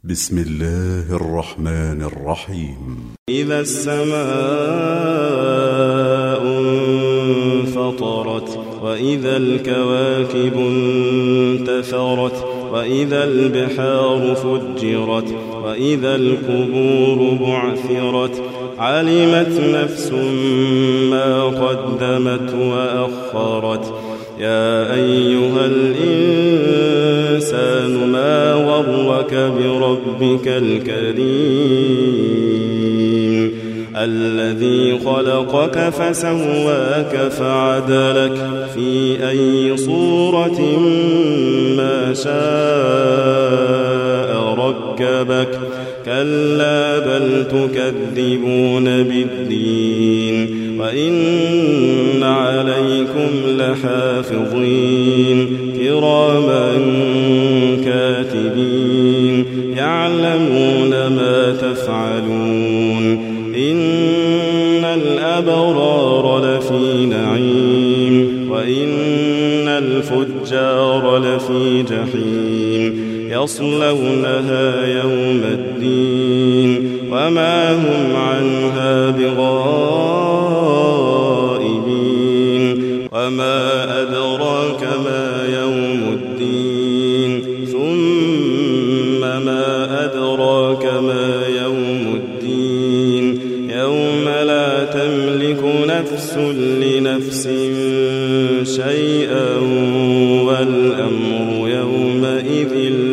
بسم الله الرحمن الرحيم. إذا السماء انفطرت وإذا الكواكب انتثرت وإذا البحار فجرت وإذا القبور بعثرت علمت نفس ما قدمت وأخرت. يا أيها الإنسان ما غرك بربك الكريم الذي خلقك فسواك فعدلك في أي صورة ما شاء ركبك. كلا بل تكذبون بالدين وإن عليكم لحافظين كراما كاتبين يعلمون ما تفعلون. إن الأبرار لفي نعيم وإن الفجار لفي جحيم يصلونها يوم الدين وما هم عنها بغائبين. وما أدراك ما يوم الدين ثم ما أدراك ما يوم الدين يوم لا تملك نفس لنفس شيئا والأمر يومئذ